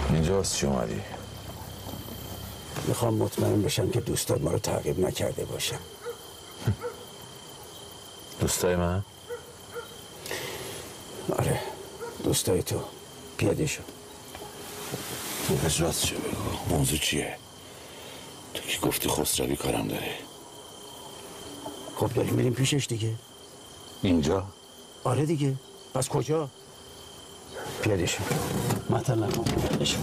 اینجاست چی اومدی؟ میخوام مطمئن بشم که دوستات ما رو تعقیب نکرده باشن. دوستای من؟ آره دوستای تو. پیاده شو. بس راست چه بگو، موضوع چیه؟ تو که گفتی خسروی کارم داره. خب داریم میریم پیشش دیگه. اینجا؟ آره دیگه. پس کجا؟ پیاده شو. مطل نکن. پیاده شو.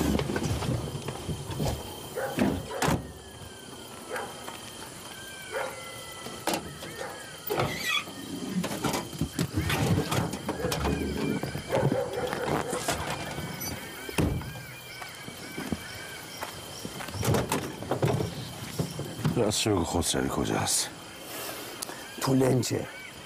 راست چه بگو، خسروی کجاست؟ تو لنجه.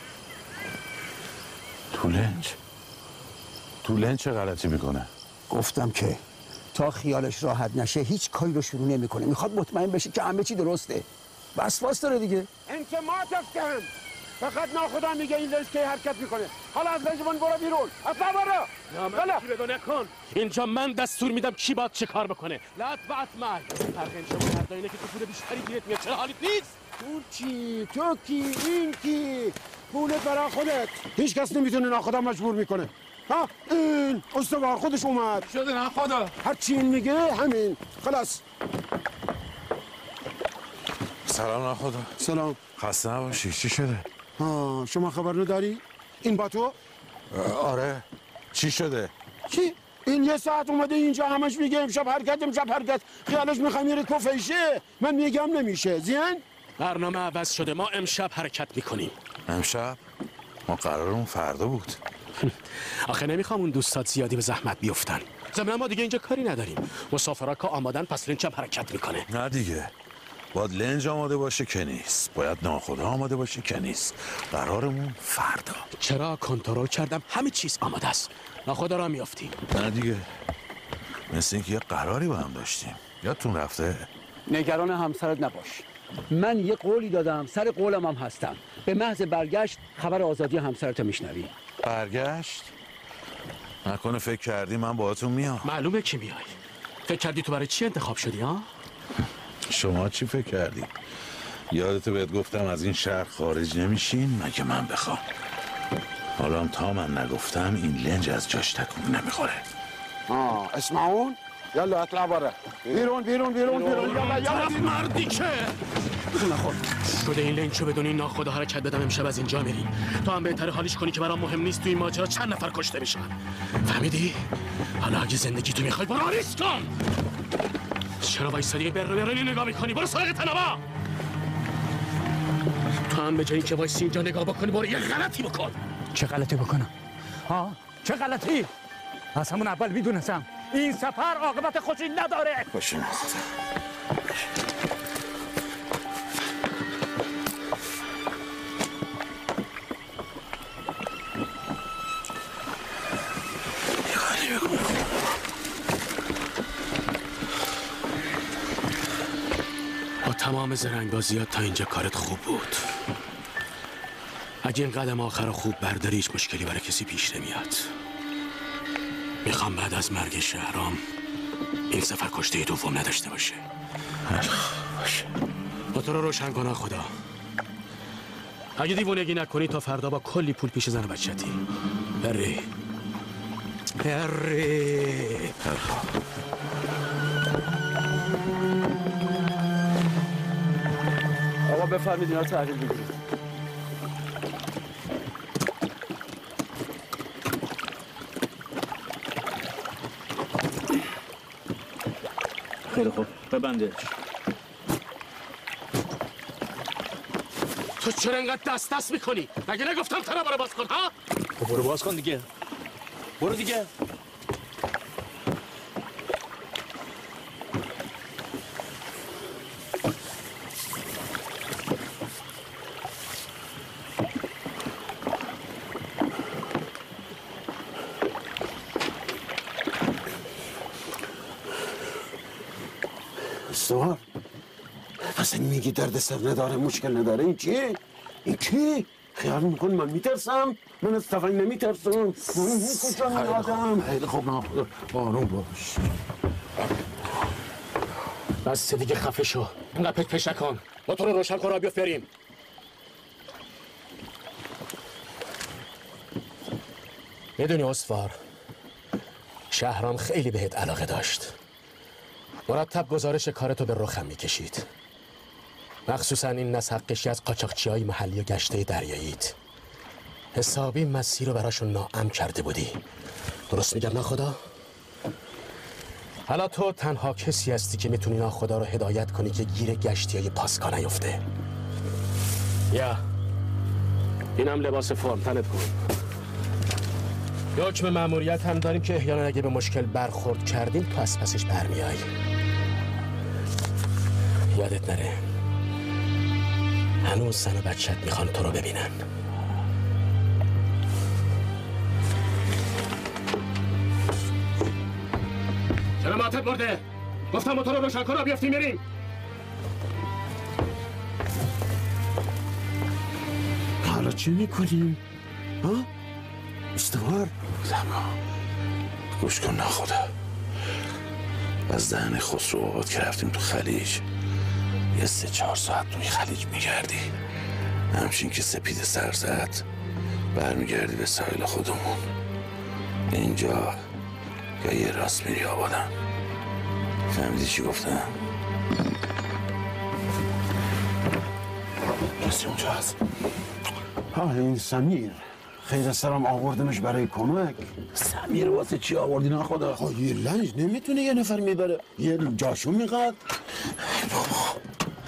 تو لنج چه غلطی میکنه؟ گفتم که تا خیالش راحت نشه هیچ کاری رو شروع نمیکنه. میخواد مطمئن بشه که همه چی درسته. وسواس داره دیگه. انت ما تفتهم. فقط ناخدا میگه این لنج که حرکت میکنه. حالا از لنجمون برو بیرون. اصلا برو. من چی بدون نکن. اینجا من دستور میدم کی باید چه کار بکنه. لات بعد من. فرق این شما فردا اینه که تو پول بیشتری گیرت میاد. چرا حالیت نیست؟ تو کی این کی؟ پولت برای خودت. هیچ کس نمیتونه ناخدا مجبور میکنه. ها این استوار خودش اومد. شده ناخدا. هر چی این میگه همین. خلاص. سلام ناخدا. سلام. خسته نباشی. چی شده؟ شما خبر نداری؟ این با تو؟ آره. چی شده؟ چی؟ این یه ساعت اومده اینجا همش میگه امشب حرکت. خیالش میخوام میره کفیشه. من میگم نمیشه. زین؟ برنامه عوض شده. ما امشب حرکت میکنیم. امشب؟ ما قرارمون فردا بود. آخه نمیخوام اون دوستات زیادی به زحمت بیفتن. ضمن ما دیگه اینجا کاری نداریم. مسافرها که آمادن پس لنج هم حرکت میکنه. نه دیگه. باید لنج آماده باشه که نیست. باید ناخدا آماده باشه که نیست. قرارمون فردا. چرا کنترل کردم همه چیز آماده است. ناخدا را میافتیم. نه دیگه. مثل اینکه یه قراری با هم داشتیم. یادتون رفته؟ نگران همسرت نباش. من یه قولی دادم، سر قولم هم هستم. به محض برگشت خبر آزادی همسرت میشنوی. برگشت؟ نکنه فکر کردی من باهاتون میام. معلومه کی میای. فکر کردی تو برای چی انتخاب شدی ها؟ شما چی فکر کردی؟ یادتو بهت گفتم از این شهر خارج نمیشین مگه من بخوام. حالا هم تا من نگفتم این لنج از جاش تکون نمیخوره. اسمعون یلا اطلع برا. بیرون یلا مردی که شده این لنچو بدون این ناخدا حرکت بدم امشب از اینجا میریم. تو هم بهتره حالیش کنی که برام مهم نیست تو این ماجرا چند نفر کشته بشن. فهمیدی؟ حالا اگه زندگی تو میخوای برو آریس کن. چرا وایسادی برونی نگاه میکنی؟ برو سراغ تنابا. تو هم به جایی که وایسی اینجا نگاه بکنی برو یه غلطی بکن. چه غلطی بکنم؟ چه غلطی؟ از همون اول میدونستم این سفر عاقبت خوشی نداره. باشه ناخدا. با تمام زرنگازیات تا اینجا کارت خوب بود. اگه این قدم آخر رو خوب برداری هیچ مشکلی برای کسی پیش نمیاد. میخوام بعد از مرگ شهرام این سفر کشته دوم نداشته باشه. باشه. با تو رو روشن کنه خدا. اگه دیوونگی نکنی تا فردا با کلی پول پیش زن و بچتی. هری آقا بفرمید اینا تحویل بگیرید. خیلی خوب ببندش. تو چرا انقدر دست میکنی؟ مگه نگفتم تنها برو باز کن ها؟ خب برو باز کن دیگه. برو دیگه. استوار اصلا میگی درد سر نداره مشکل نداره. این چیه؟ این کی؟ خیال میکنی من میترسم؟ من از تفنگ نمیترسم. کجا میادم؟ خیلی خوب ناخدا آروم باش. بس دیگه خفه شو. اینقدر پش نکن. موتور رو روشن کن، بیا بریم. میدونی اسوار، شهرام خیلی بهت علاقه داشت. مرتب گزارش کارتو به رخم میکشید. مخصوصا این نسحقشی از قاچاقچی‌های محلی و گشته دریاییت. حسابی مسیر رو براشون ناامن کرده بودی. درست میگم ناخدا؟ حالا تو تنها کسی هستی که میتونی ناخدا رو هدایت کنی که گیر گشتی‌های پاسکا نیفته. یا اینم لباس فرم تنت کن. حکم مأموریت هم داریم که احیانا اگه به مشکل برخورد کردیم تو از پسش برمیای. یادت نره هنوز زن و بچت میخوان تو رو ببینن. چرا معتب مرده؟ گفتم موتور رو روشن کن، بیافتیم بریم. حالا چی میکنیم؟ ها؟ استوار؟ تمام. گوش کن ناخدا. از دهن خسرو آباد که رفتیم تو خلیج یه 3-4 ساعت توی خلیج میگردی، همچین که سپید سر زد برمیگردی به ساحل خودمون. اینجا یا یه راست میری آبادم. فهمیدی چی گفتم؟ کسی اونجا هست؟ این سمیر خیر سرم آوردمش برای کمک. سمیر واسه چی آوردی ناخدا؟ یه لنج نمیتونه یه نفر میبره، یه جاشو میقد. بابا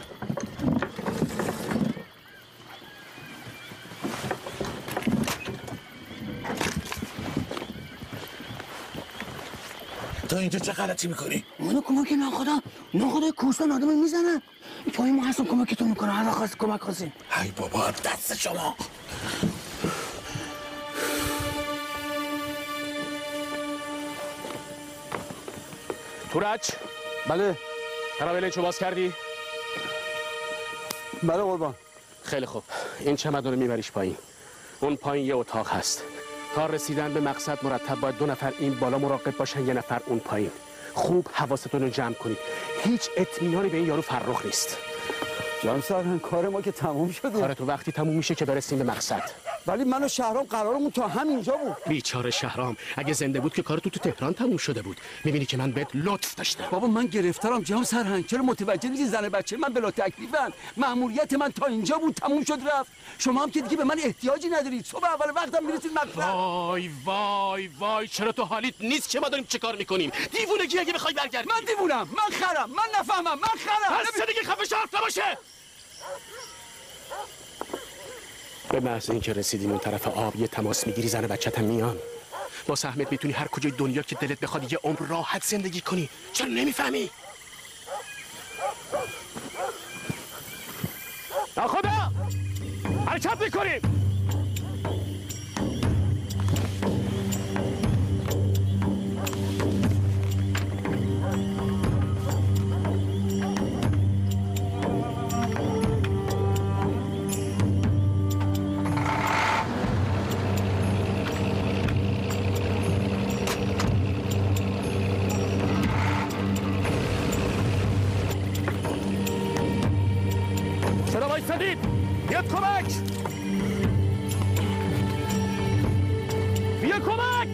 تو اینجا چه غلطی میکنی؟ منو کمک ناخدا کوسان آدم میزنن. پای ما هستم کمکتون میکنه. هر خواست کمک خواستیم. ای بابا دست شما. تورج، بله تراویل چو باز کردی؟ بله قربان. خیلی خوب، این چمدان رو میبریش پایین. اون پایین یه اتاق هست. تا رسیدن به مقصد مرتب باید 2 نفر این بالا مراقب باشن، 1 نفر اون پایین. خوب حواستون رو جمع کنید. هیچ اطمینانی به این یارو فرخ نیست. جان سرهنگ کار ما که تموم شده. کار تو وقتی تموم میشه که برسیم به مقصد. ولی من و شهرام قرارمون تا همینجا بود. بیچاره شهرام، اگه زنده بود که کار تو تهران تموم شده بود. میبینی که من بهت لطف داشتم. بابا من گرفتارم جان سرهنگ. چرا متوجه نیستی زن بچه من بلا تکلیفن؟ مأموریت من تا اینجا بود، تموم شد رفت. شما هم که دیگه به من احتیاجی ندارید. صبح اول وقتم میرسید مقصد. وای وای وای، چرا تو حالیت نیست که ما داریم چه کار میکنیم؟ دیوونگی اگه بخوای برگردی. من دیوونم، من خرم، من نفهمم، من خرم. بس دیگه خفه شو، حرف نباشه. به محض اینکه رسیدیم اون طرف آب یه تماس میگیری، زن بچت هم میان. با سهمت میتونی هر کجای دنیا که دلت بخواد یه عمر راحت زندگی کنی. چرا نمیفهمی؟ ناخدا حرکت میکنیم. بیاد کمک! بیا کمک!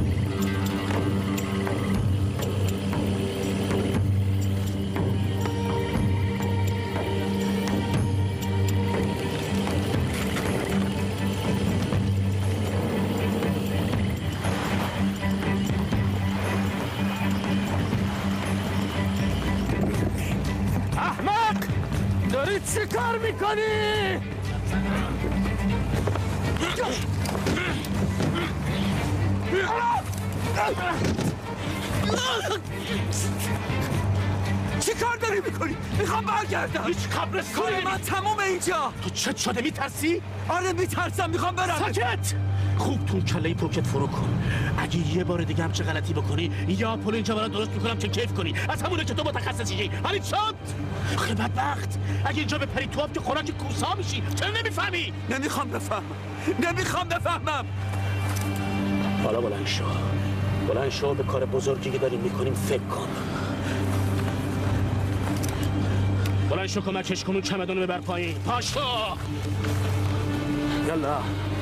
احمق! داری چی کار میکنی؟ چی کار داری میکنی؟ میخوام برگردم. هیچ قبرستونی کار من تمومه اینجا. تو چت شده میترسی؟ آره میترسم، میخوام برم. ساکت! خوب تو کله پوکت فرو کن. اگه یه بار دیگه همچه غلطی بکنی یا پول اینجا برات درست میکنم که کیف کنی. از همونه که تو متخصصی. حالی شد. آخه بدبخت. اگه اینجا بپری تو که خوراک کوسا میشی. چرا نمیفهمی؟ نمیخوام بفهمم. حالا بلند شو به کار بزرگی که داریم میکنیم فکر کن. بلند شو کمکش کن اون چمدانو ببر پایین. پاشو یالا.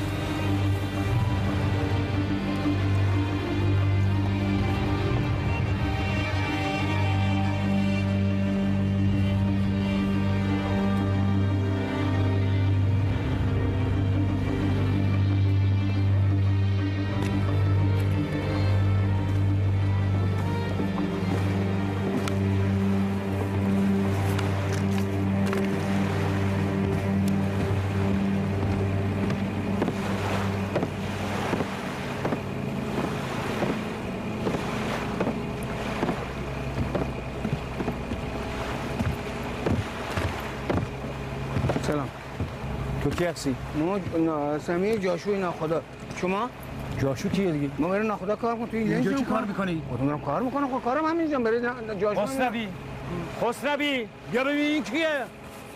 سلام. تو کی هستی؟ ما سمیه جاشوی ناخدا. شما؟ جاشو کیه دیگه؟ ما برای ناخدا کار کنم. تو اینجا چی کار میکنی؟ خودم دارم کار میکنم. خب کارم همینجا برای جاشو. خسروی بیا ببین این کیه؟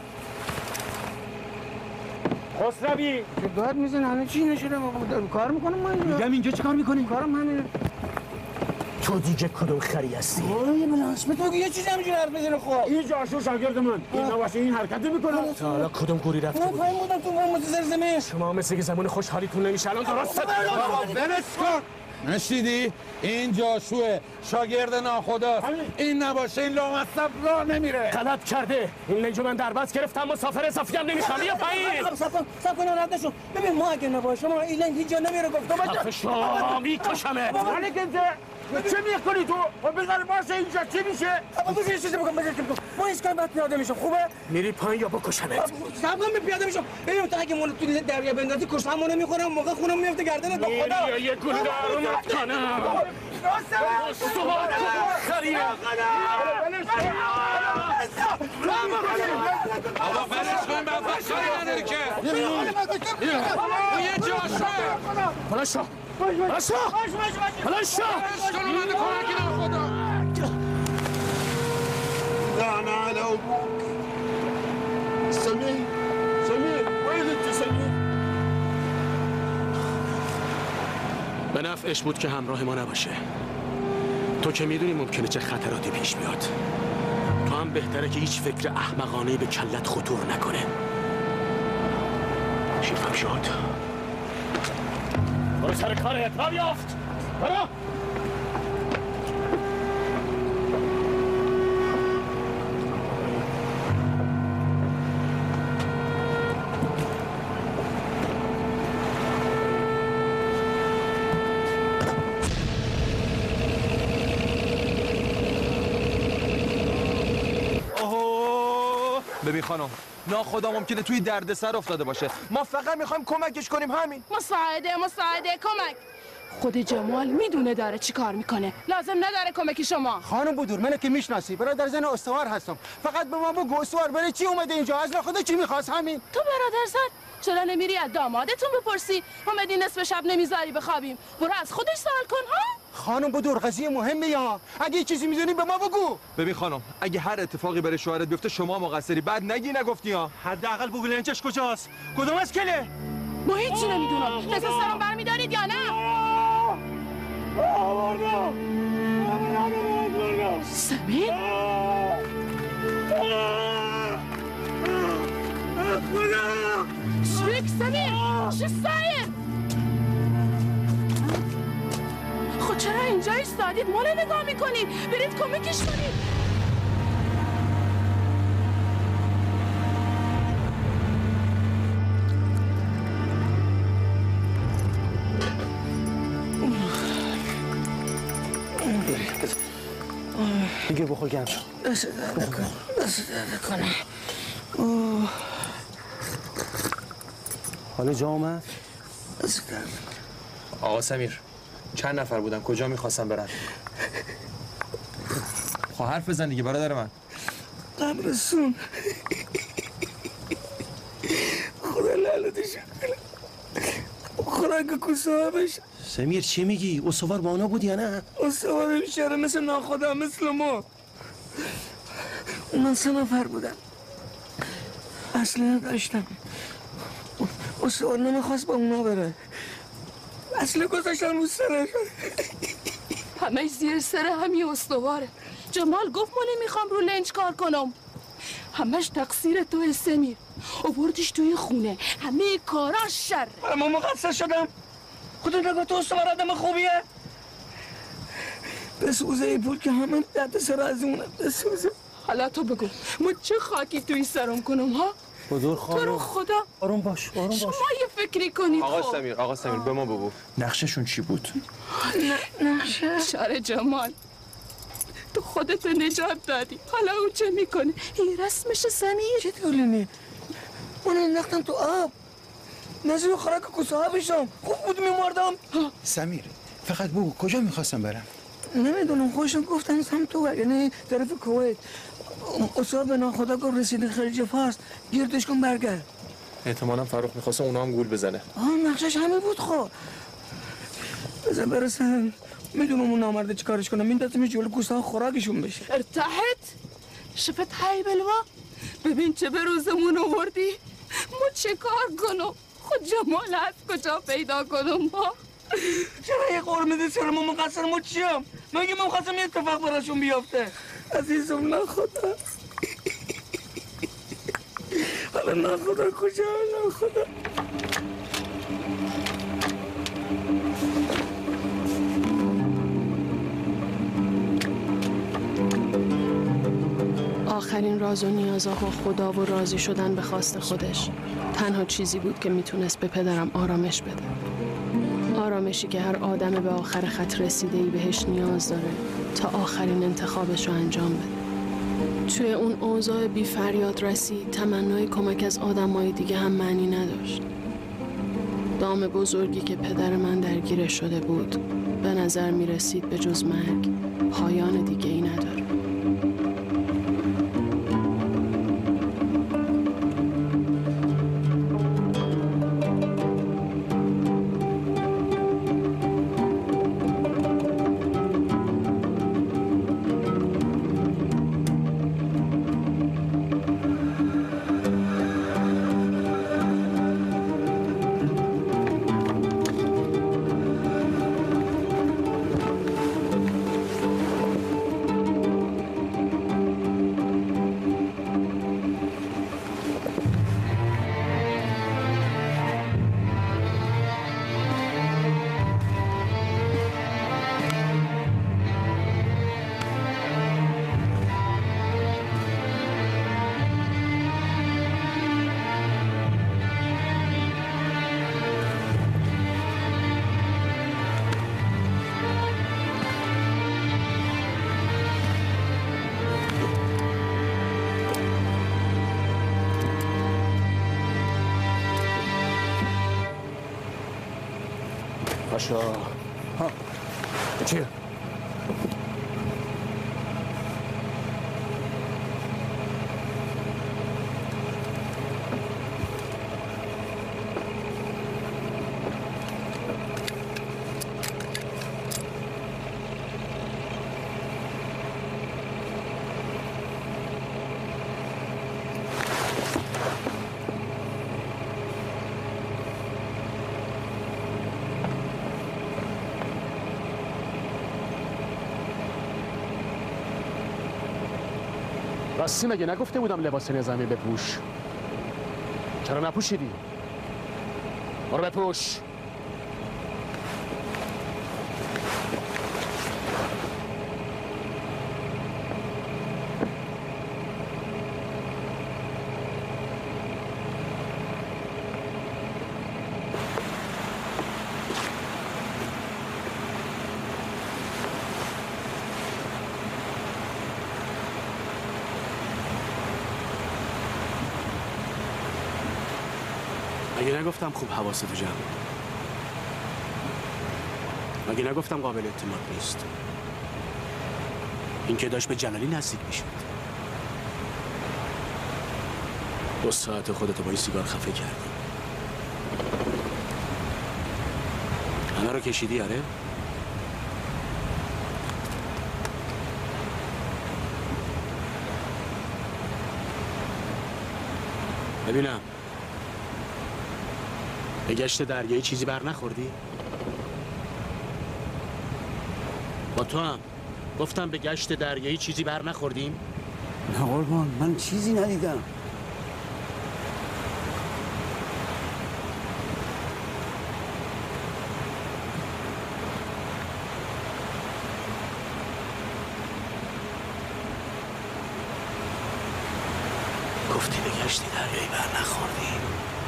خسروی چه داد میزنه همه چی نشده. ما کار میکنم. ما اینجا میگم اینجا چی کار میکنی؟ کارم همینه. تو دیگه کدوم خری هستی؟ یه بلانس به تو یه چیزی همینجوری حرف میزنه. خب این جاشو شاگرد من این واسه این حرکت میکنه. تا حالا کدوم گوری رفته من بود؟ پایین بودم تو ما زمین. شما مثل که زمان خوشحالیتون نمیشه الان درسته؟ برس کن. نشیدی؟ این جاشوه شاگرد ناخدا. این نباشه این لامصب راه نمیره. غلط کرده. این لنجو من در بس گرفتم. مسافر اضافی هم نمیخوام. بیا پایین. صبر کن رد نشو. ببین ما اگه نباشه ما این لنگ هیچ جا نمیره. گفتم خفه شو میکشمت. مالک انت چه میکنی تو؟ خب بذار باشه اینجا چی میشه؟ بذار یه چیزی بگم. ما ایستگاه بعد پیاده میشم. خوبه؟ میری پایین یا بکشمت؟ صبر کن پیاده میشم. ببین تو اگه مون تو دریا بندازی کشتمون میخورم. موقع خونم میفته گردنت. به خدا یه گوله دارم کنم. صبح خریه. آقا برش کن بعد فشاری نداری که. یه جاشوه. بلند شو. بلند شو. بلند شو. برش کن اومده کمکی ناخدا. لعنه علی ابوک. سمیر ویلت سمیر. به نفعش بود که همراه ما نباشه. تو که میدونی ممکنه چه خطراتی پیش بیاد. تو هم بهتره که هیچ فکر احمقانه‌ای به کلت خطور نکنه. شیفم شد. برو سر کارت. را بیافت. برو. ببین خانم ناخدا ممکنه توی دردسر افتاده باشه. ما فقط میخوایم کمکش کنیم همین. مساعده کمک. خود جمال میدونه داره چی کار میکنه. لازم نداره کمک شما. خانم بدور منو که میشناسی برادر زن استوار هستم. فقط به ما بگو استوار برای چی اومده اینجا؟ از ناخدا چی میخواست همین؟ تو برادر زن چرا نمیری از دامادتون بپرسی؟ اومدی نصف شب نمیذاری بخوابیم. برو از خودش سوال کن ها. خانم بدور قضیه مهمه یا اگه چیزی میدونی به ما بگو. ببین خانم اگه هر اتفاقی برای شوهرت بیفته شما مقصری. بعد نگی نگفتی ها. حداقل بگو لنچش کجاست؟ کدوم از کله؟ ما هیچی نمیدونم. دست سرم برمیدارید یا نه؟ سمیر؟ شویک سمیر؟ چه سایه؟ خود چرا اینجا ایستادید؟ مال نگاه میکنید؟ برید کمکش کنید. دیگه بخور گرم شو. دست درد کنه. حالا جا اومد؟ دست درد. آقا سمیر چند نفر بودن کجا میخواستن برن؟ خب حرف بزن دیگه برادر من. قبرستون. خدا لعنتش کنه. خوراک کوسه بشه. سمیر چی میگی؟ استوار با اونا بود یا نه؟ استوار بیچاره مثل ناخدا مثل ما. اونا 3 نفر بودن. اصلا داشتم. استوار نمیخواست با اونا بره. اصلا گذاشتن رو سرش. همه زیر سر همین استواره. جمال گفت ما نمیخوام رو لنج کار کنم. همش تقصیر تو سمیر. آوردیش توی خونه. همه کاراش شر. من مقصر شدم. خدا نگاه تو استوار آدم خوبیه. بسوزه ای پول که همه درد سر از اونه. بسوزه. حالا تو بگو ما چه خاکی توی سرم کنم ها؟ حضور خانم. تو رو خدا آروم باش آروم باش. شما یه فکری کنید. آقا سمیر به ما بگو نقششون چی بود؟ نقشه شر جمال تو خودت نجات دادی. حالا او چه میکنه؟ این رسمش سمیر. چه تولینی؟ من انداختم تو آب. نزدیک خوراک کوسه ها بشم. خوب بود میمردم. سمیر فقط بگو کجا میخواستم برم؟ نمیدونم خودشون گفتن سمت تو یعنی طرف کویت. استوار به ناخدا گفت رسیدی خلیج فارس گردش کن برگرد. احتمالاً فروخ میخواسته اونا هم گول بزنه. نقشش همه بود خب. بذار برسن. میدونم اون نامرده چی کارش کنم. میندازمش جلو کوسه ها خوراکشون بشه. ارتحت شفت های بلوا. ببین چه به روزمون آوردی. ما چه کار کنم؟ خود جمال از کجا پیدا کنم ها؟ چرا یه قرمه سر ما مقصر ما چیم؟ مگه من خواستم یه اتفاق براشون بیافته. عزیزم نخدا. حالا نخدا کجا نخدا. آخرین راز و نیازها با خدا و راضی شدن به خواست خودش تنها چیزی بود که میتونست به پدرم آرامش بده. آرامشی که هر آدم به آخر خط رسیده‌ای بهش نیاز داره تا آخرین انتخابش رو انجام بده. توی اون اوضاع بی فریاد رسی تمنای کمک از آدمای دیگه هم معنی نداشت. دام بزرگی که پدر من درگیرش شده بود به نظر می رسید به جز مرگ پایان دیگه ای نداره. پاشا چیه؟ راستی مگه نگفته بودم لباس نظامی بپوش؟ چرا نپوشیدی؟ برو بپوش. مگه نگفتم خوب حواستو جمع کن؟ مگه نگفتم قابل اعتماد نیست؟ این که داشت به جلالی نزدیک میشد. 2 ساعت خودتو با این سیگار خفه کردی. همه رو کشیدی آره؟ ببینم به گشت دریایی چیزی بر نخوردی؟ با تو هم گفتم به گشت دریایی چیزی بر نخوردیم؟ نه قربان من چیزی ندیدم. گفتی به گشت دریایی بر نخوردیم.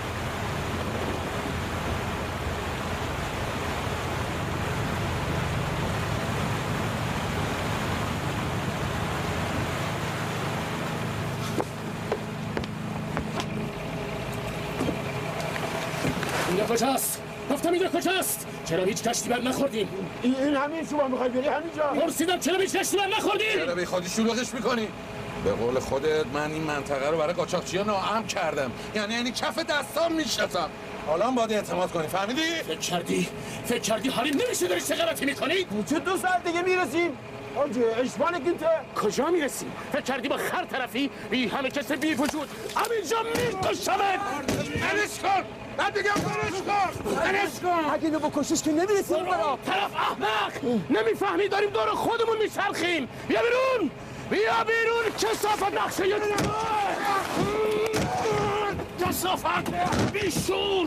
اینجا کجاست؟ گفتم اینجا کجاست؟ چرا هیچ کشتی بر نخوردیم؟ این همین شما میخوای بری همینجا؟ پرسیدم چرا هیچ کشتی بر نخوردیم؟ چرا بی خودی شلوغش میکنی؟ به قول خودت من این منطقه رو برای قاچاقچی‌ها ناامن کردم. یعنی کف دستام میشناسم. حالا باید اعتماد کنی، فهمیدی؟ فکر کردی حالیم نمیشه داری چه غلطی میکنی؟ چه 2 ساعت دیگه میرسیم؟ آجه اشوانک انت کجا میرسیم؟ فکر کردی با خر طرفی؟ بی همه کس بی وجود همینجا میکشمت. منش کن! من دیگه منش کن! اگه اینو بکشش که نمیرسیم برا طرف احمق! نمیفهمی داریم دور خودمون میچرخیم. بیا بیرون! بیا بیرون کثافت نقشه کثافت بیشور.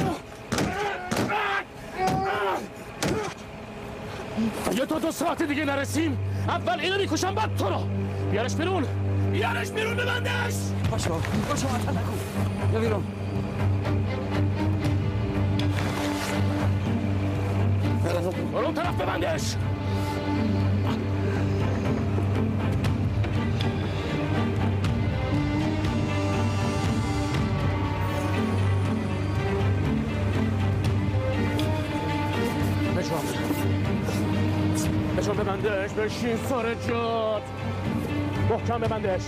اگه تا 2 ساعت دیگه نرسیم اول اینو میکشم بعد تو رو. بیارش بیرون ببندش. باشو عطا نکن. بیا بیرون. برو اون طرف ببندش. بشو ببندش. بشین سر جات. محکم ببندش.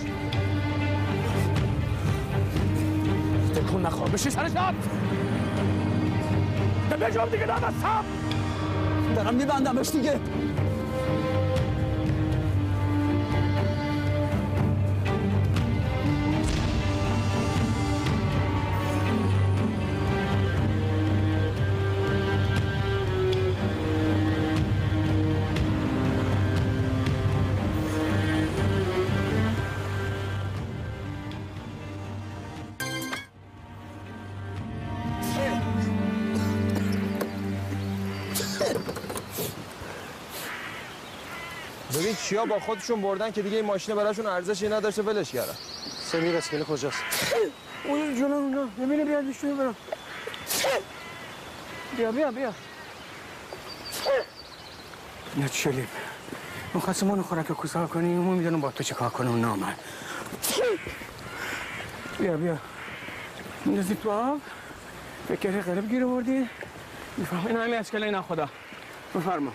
تکون نخواه. بشین سر جات. بجام دیگه نبستم. دارم میبندمش دیگه. ببین چیا با خودشون بردن که دیگه این ماشین براشون ارزشی نداشته ولش کردن. سمیر اسکله کجاست؟ اون جلو اونا نمی‌بینی بیاد بیشتون برم. بیا نه چلیم میخواستم اونو خوراک کوسا کنیم. ما میدونم با تو چه کار کنه. اون نامد. بیا میندازی تو آب. فکر غریب گیر آوردی. میفهم این همین اسکله اینا خدا. بفرما.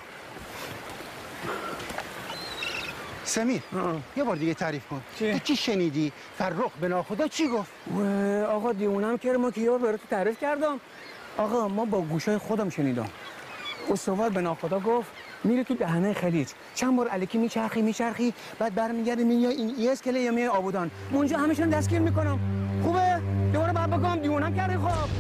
سمیر یه بار دیگه تعریف کن. تو چی شنیدی؟ فرخ به ناخدا چی گفت؟ آقا دیونم که ما که یه بار برات تعریف کردم. آقا ما با گوشای خودم شنیدم. استوار به ناخدا گفت میره تو دهنه خلیج. چند بار الکی میچرخی بعد برمیگردی یا این اسکله یا میای آبودان. اونجا همشون دستگیر میکنم. خوبه؟ دوباره بعد بگم دیونم کردی. خب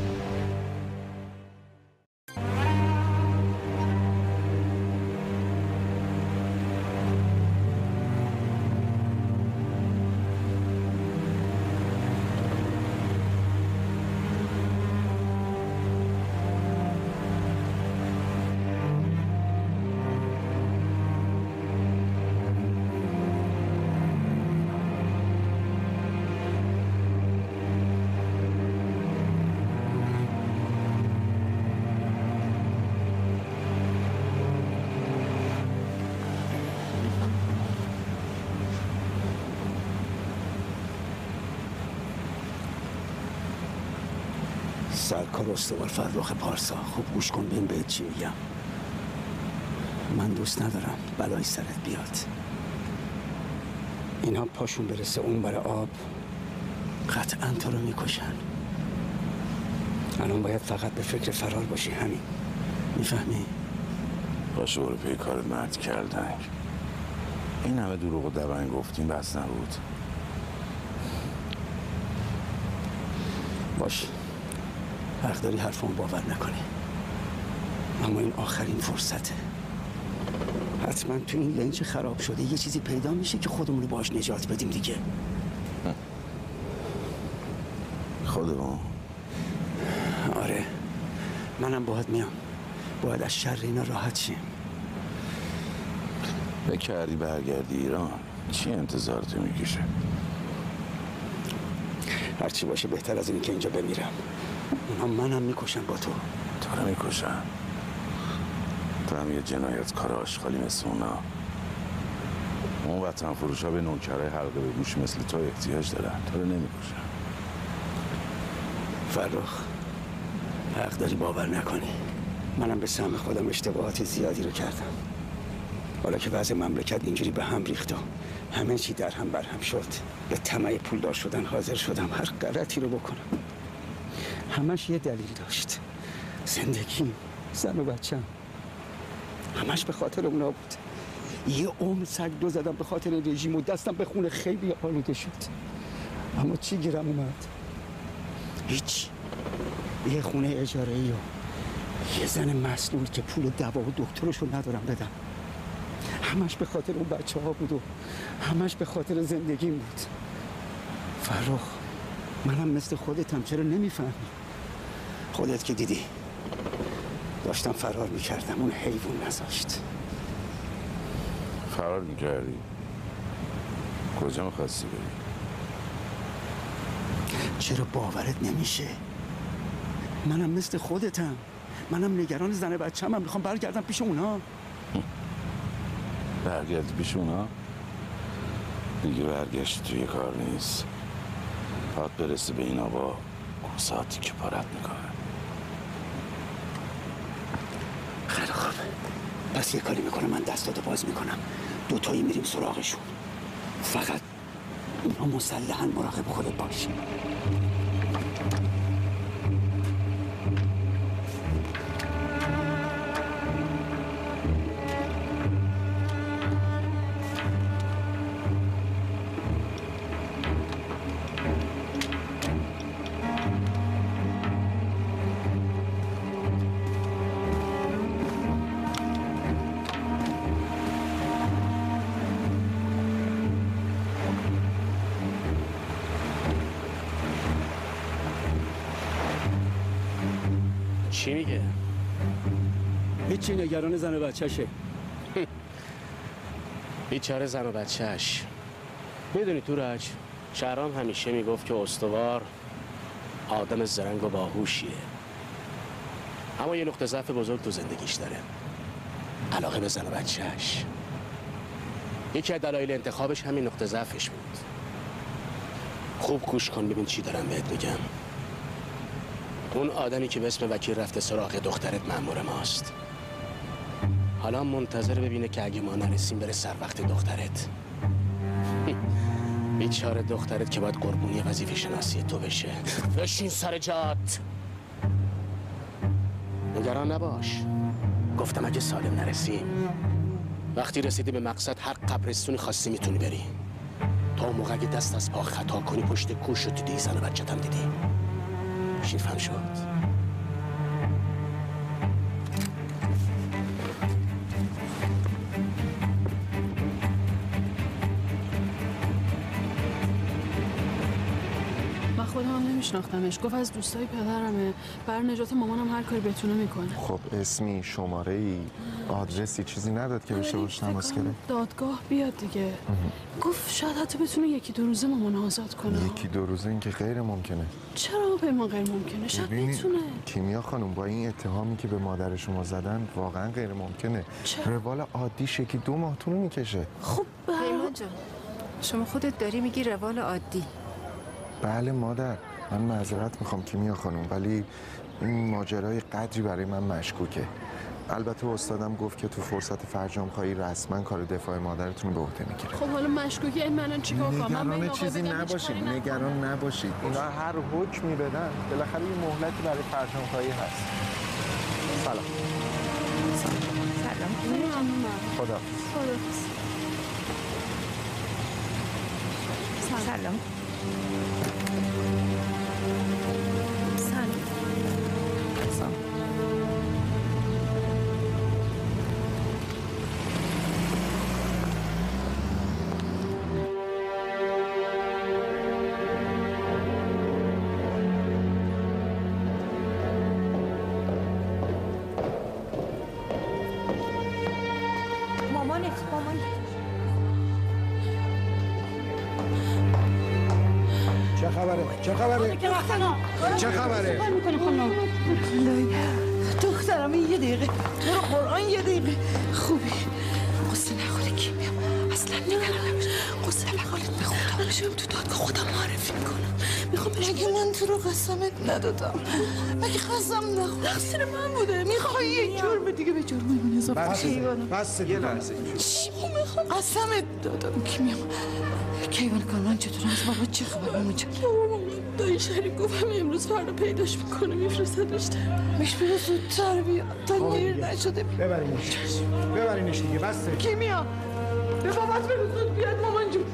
سرکار استوار فرخ پارسا، خوب گوش کن ببین بهت چی میگم. من دوست ندارم بلای سرت بیاد. اینها پاشون برسه اون بر آب قطعا تو رو میکشن. الان باید فقط به فکر فرار باشی. همین میفهمی؟ باشه برو پی کارت مرد کردنگ. این همه دروغ و دبنگ گفتیم بس نبود. باش، حق داری حرفمو باور نکنی، اما این آخرین فرصته. حتما تو این لنج خراب شده یه چیزی پیدا میشه که خودمون رو باش نجات بدیم دیگه. خودمون؟ آره، منم باهات میام. باید از شر اینا راحت شیم. بکردی برگردی ایران، چی انتظارتو میکشه؟ هرچی باشه بهتر از اینی که اینجا بمیرم. اونا منم میکشن با تو. تو رو میکشن؟ تو هم یه جنایتکار آشغالی مثل اونا. اون وطن فروش ها به نوکرای حلقه به گوش مثل تو احتیاج دارن. تو رو نمیکشن. فرخ، حق داری باور نکنی. منم به سهم خودم اشتباهات زیادی رو کردم. حالا که وضع مملکت اینجوری به هم ریخت و همه چی در هم بر هم شد، به طمع پولدار شدن حاضر شدم هر غلطی رو بکنم. همش یه دلیل داشت. زندگی، زن و بچم، همش به خاطر اونا بود. یه عمر سگ دو زدم به خاطر رژیم و دستم به خون خیلی آلوده شد. اما چی گیرم اومد؟ هیچ. یه خونه اجاره‌ای و یه زن مسئول که پول دوا و دکترشو ندارم بدم. همش به خاطر اون بچه ها بود و همش به خاطر زندگیم بود. فرخ، منم مثل خودتم، چرا نمیفهمی؟ خودت که دیدی داشتم فرار میکردم، اون حیوان نذاشت. فرار میکردی؟ کجا میخواستی بری؟ چرا باورت نمیشه؟ منم مثل خودتم، منم نگران زن بچه‌م، میخوام برگردم پیش اونا. برگردی پیش اونا؟ دیگه برگشت توی کار نیست. باید برسی به اینا با کوساتی که پارت میکنه. خیلی خوب، پس یه کاری میکنم، من دستاتو باز میکنم، دوتایی میریم سراغشون. فقط اونا مسلحاً مراقب خودت باش. چی میگه؟ هیچی، نگران زن و بچه‌شه. بیچاره زن و بچهش. میدونی تورج، شهرام همیشه میگفت که استوار آدم زرنگ و باهوشیه، اما یه نقطه ضعف بزرگ تو زندگیش داره: علاقه به زن و بچهش. یکی از دلایل انتخابش همین نقطه ضعفش بود. خوب گوش کن ببین چی دارم بهت میگم. اون آدمی که به اسم وکیل رفته سراغ دخترت مأمور ماست. حالا منتظر ببینه که اگه ما نرسیم بره سر وقت دخترت. بیچاره دخترت که باید قربونی وظیفه شناسی تو بشه. بشین سر جات. نگران نباش، گفتم اگه سالم نرسیم، وقتی رسیدی به مقصد هر قبرستونی خواستی میتونی بری. تا اون موقع اگه دست از پا خطا کنی پشت کوش رو دیدی، زن و بچت هم دیدی. شیرفهم شد. خودم هم نمیشناختمش. گفت از دوستای پدرمه، بر نجات مامانم هر کاری بتونه میکنه. خب اسمی، شماره ای، آدرسی چیزی نداد که بشه باش تماس گرفت؟ دادگاه بیاد دیگه. گفت شاید حتی بتونه یکی دو روزه مامان آزاد کنه. یکی دو روزه؟ این که غیر ممکنه. چرا به ما غیر ممکنه؟ شاید بتونه. کیمیا خانم، با این اتهامی که به مادر شما زدن واقعا غیر ممکنه. روال عادیش یکی دو ماه طول میکشه. خب پیمان جان، شما خودت داری میگی روال عادی. بله مادر، من معذرت میخوام کیمیا خانم، ولی این ماجرای قدری برای من مشکوکه. البته استادم گفت که تو فرصت فرجام خواهی رسما کار دفاع مادرتون به عهده میگیره. خب حالا مشکوکی این منو چیکار کنم؟ نگران چیزی نباشید، نگران نباشید. اینا هر حکمی بدن بالاخره یه مهلتی برای فرجام خواهی هست. سلام. خدا. سلام. چه خبره؟ دخترم یه دقیقه تو رو قرآن یه دقیقه خوبی قصه نخوره کیمیا اصلا نگران نباش قصه نخوره به خدا باشم تو دادگاه خودم معرفی کنم میخوام مگه من تو رو قسمت ندادم مگه قسم نخور تقصیر من بوده میخوای یک جرم دیگه به جرم من اضافه کیوانم بس یه لحظه چی میخوام قسمت دادم کیمیا کیوان کارمان چطور از بابا چه خبر مامان چه دایی شریک گفت همه امروز فردا پیداش میکنه میفرستدش میش برو زودتر بیا تا دیر نشده ببرینش دیگه بسته کیمیا به بابات برو زود بیاد مامان جون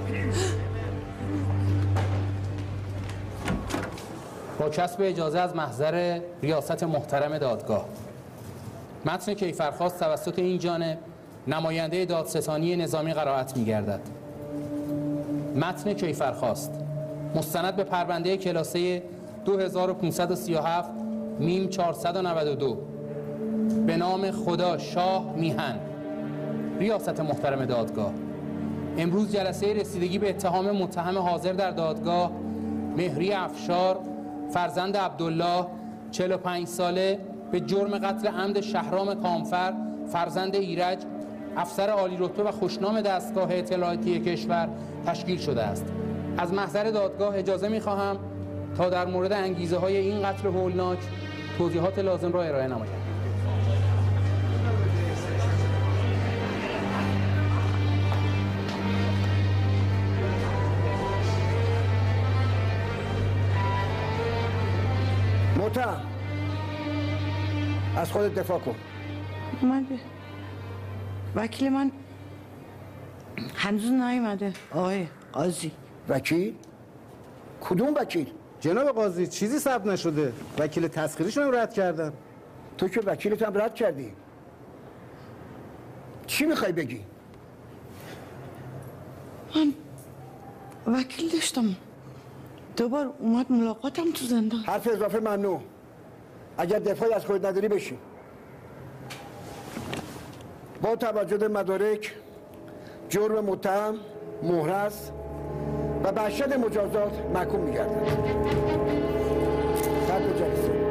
با کسب اجازه از محضر ریاست محترم دادگاه متن کیفرخواست توسط این جانب نماینده دادستانی نظامی قرائت می‌گردد. متن کیفرخواست مستند به پرونده کلاسه 2537 میم 492 به نام خدا شاه میهن. ریاست محترم دادگاه امروز جلسه رسیدگی به اتهام متهم حاضر در دادگاه مهری افشار فرزند عبدالله 45 ساله به جرم قتل عمد شهرام کامفر فرزند ایرج افسر عالی رتبه و خوشنام دستگاه اطلاعاتی کشور تشکیل شده است. از محضر دادگاه اجازه می‌خواهم تا در مورد انگیزه‌های این قتل هولناک توضیحات لازم را ارائه نمایم. متهم از خودت دفاع کن. وکیل من هنوز نیومده آقای قاضی. وکیل؟ کدوم وکیل؟ جناب قاضی چیزی ثبت نشده. وکیل تسخیریشون هم رد کردن. تو که وکیلت هم رد کردی. چی میخوای بگی؟ من وکیل داشتم دوبار اومد ملاقاتم تو زندان. حرف اضافه ممنوع. اگر دفاعی از خود نداری بشین. با توجه به مدارک جرم متهم محرز و به اشد مجازات محکوم می‌گردد. صدر جلسه.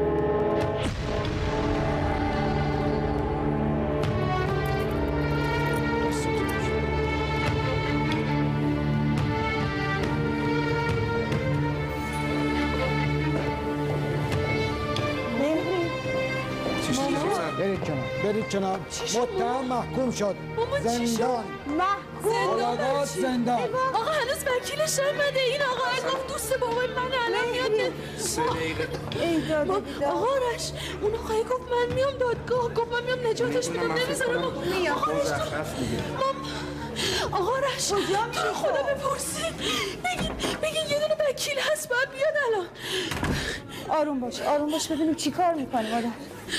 برید جناب متهم محکوم شد. زندان محکوم زندان. آقا هنوز وکیلش نمیده. این آقا گفت دوست بابای من الان میاد. 3 دقیقه آقا آرش اون آقای گفت من میام دادگاه گفت من میام نجاتش میدم نمیذارم آقا آرش تو خدا بپرسید بگین یه دونه وکیل هست باید بیاد الان. آروم باش ببینیم چی کار میکنه مادر.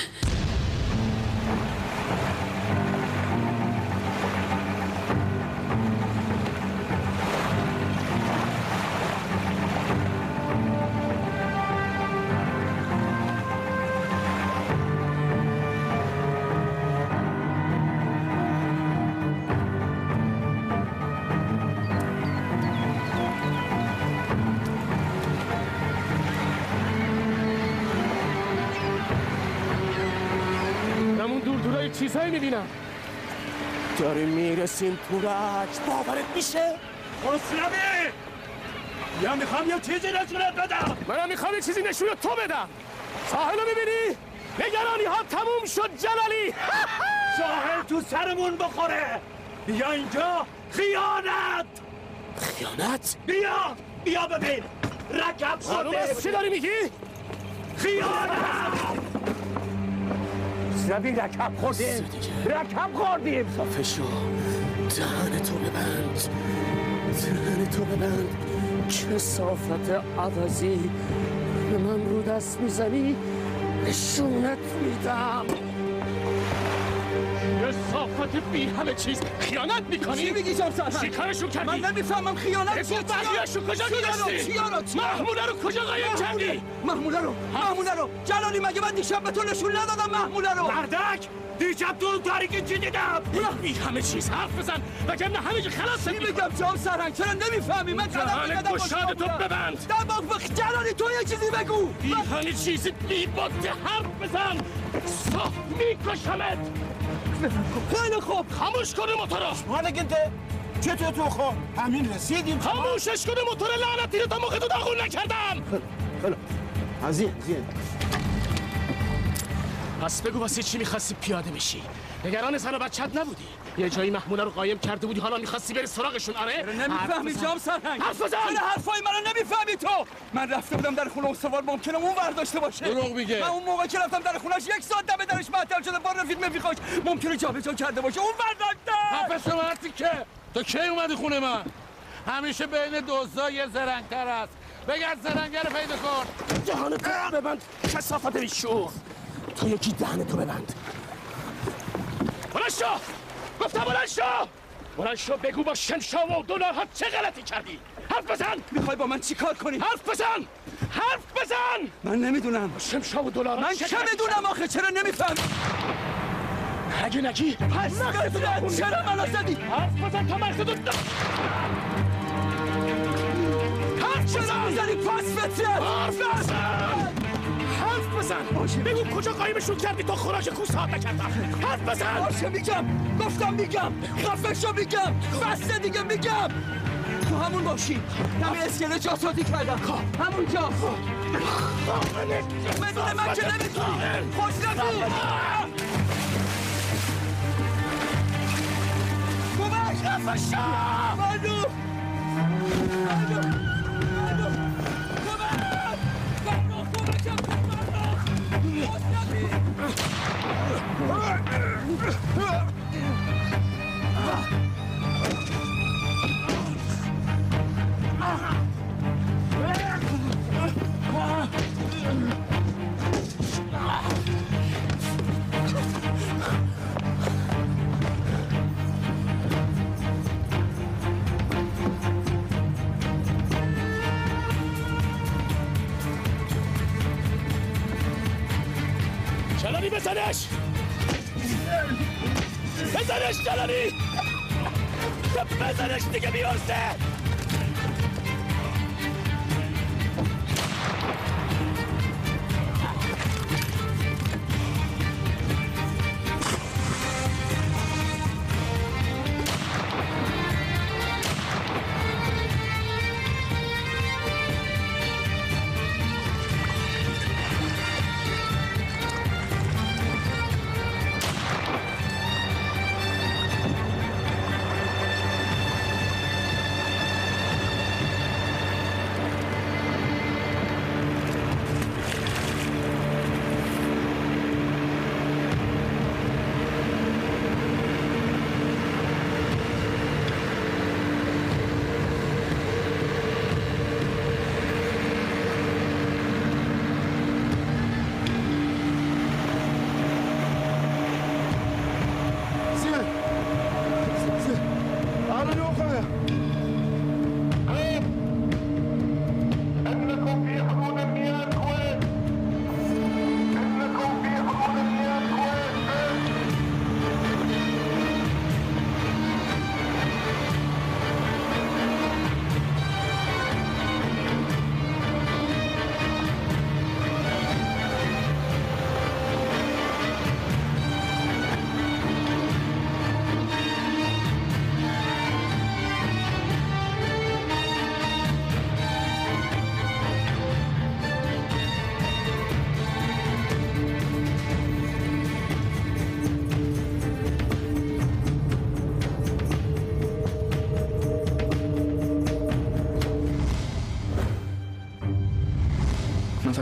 چیزایی میبینم. داریم میرسیم پورک باورت میشه؟ خسروی یا میخوام یه چیزی نشونت بدم. منم میخوام یه چیزی نشونت تو بدم. ساحل رو میبینی؟ نگرانی ها تموم شد جلالی. ساحل تو سرمون بخوره. بیا اینجا. خیانت بیا ببین رکب شده. چی داری میگی؟ خیانت مشرفی رکب خوردیم رکب خوردیم صافه شو دهن تو ببند دهن تو ببند چه صافت عوضی به من رو دست میزنی نشونت میدم یه صافت بی همه چیز خیانت میکنی؟ چی میگی جام سرهنگ؟ چی کارشون کردی؟ من نمیفهمم خیانت چیه؟ بقیه‌شو کجا گذاشتی؟ محموله رو کجا قایم کردی؟ محموله رو جلالی مگه من دیشب به تو نشون ندادم محموله رو؟ بردک دیشب تو تاریکی چی دیدم؟ بی همه چیز حرف بزن وگرنه همه چی خلاص چی میگم جام سرهنگ چرا نمیفهمی؟ من دهن گشاد تو ببند جلالی تو یه چیزی بگو بی همه چیز بی بوده حرف بزن صاف میکشمت خیلی خوب خاموش کنه موتورا مالگنده چطور تو خواه همین رسیدیم خاموشش کنه موتور لعنتی رو تا موقع تو داغون نکردم خیلی عزیز پس بگو واسه چی میخواستی پیاده میشی نگران زن و بچت نبودی یه جایی محموله رو قایم کرده بودی حالا میخواستی بری سراغشون آره نمیفهمی جام سرهنگ حرف بزن چرا حرفای منو نمیفهمی تو من رفته بودم در خونه استوار ممکنه اون ور داشته باشه دروغ میگه من اون موقع که رفتم در خونش 1 ساعت دم درش معطل شده بار فیلم میخوش ممکنه جابجا کرده باشه اون ور داشته حرف شما هستی که تو کی اومدی خونه من همیشه بین دزدا یه زرنگتر است بگرد زرنگه رو پیدا کن دهنتو ببند کثافت بیشور تو یکی دهنتو ببند بلند شو گفتم بلند شو بگو با شمشا و دلارها چه غلطی کردی حرف بزن میخوای با من چی کار کنی حرف بزن من نمیدونم شمشا و دلارها من چه میدونم آخه چرا نمیفهم اگه نگی پس بزن چرا منو زدی حرف بزن تا مقصدو چرا میزنی پس بزن حرف بزن بگو کجا قایمشون کردی تا خوراک کوسات نکردم حرف بزن باشه میگم گفتم میگم خفه شو میگم بسته دیگه میگم تو همون باشی دم اسکله جاسازی کردم همون جا بدون من که نمیتونی خوش نگو کمک خفه شو منو جلالی بزنش جلالی بزنش دیگه بیارزه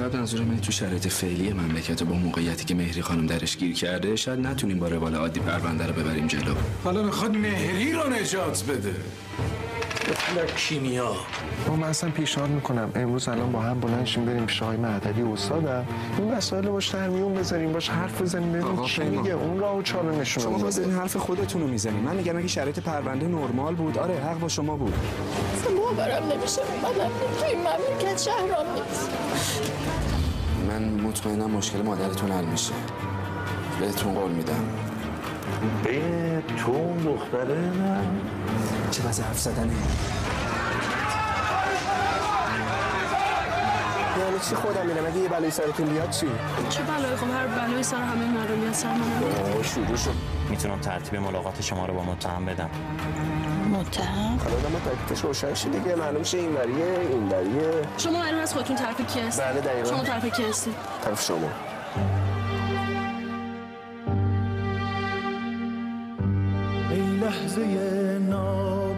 فقط منظورم اینه تو شرایط فعلی مملکت و با موقعیتی که مهری خانم درش گیر کرده شاید نتونیم با روال عادی پرونده رو ببریم جلو. حالا میخواد مهری رو نجات بده. کیمیا. من اصلا پیشنهاد میکنم امروز الان با هم بلند شیم بریم پیش آقای معدلی استادم این مسائل رو باش در میون بذاریم، باش حرف بزنیم ببینیم چی میگه، اون راهو چالو نشون شما باز این حرف خودتون رو میزنید. من میگم اگه شرایط پرونده نرمال بود آره حق با شما بود. باورم نمیشه منم تو این مملکت شهرام نیست. من مطمئنم مشکل مادرتون حل میشه. بهتون قول میدم. به تو اون دختره نه؟ چه وضع حرف زدنه؟ یعنی چی خودم میرم اگه یه بلایی سرتون بیاد چی؟ چه بلایی؟ خب هر بلایی سر همه مردم بیاد سر من. شروع شد. میتونم ترتیب ملاقات شما رو با متهم بدم. متهم؟ حالا ما تکلیفش روشن شه دیگه، معلوم شه این وریه. شما معلوم از خودتون طرف کی هستید؟ بله دقیقاً. شما طرف کی هستید؟ طرف شما. ای لحظه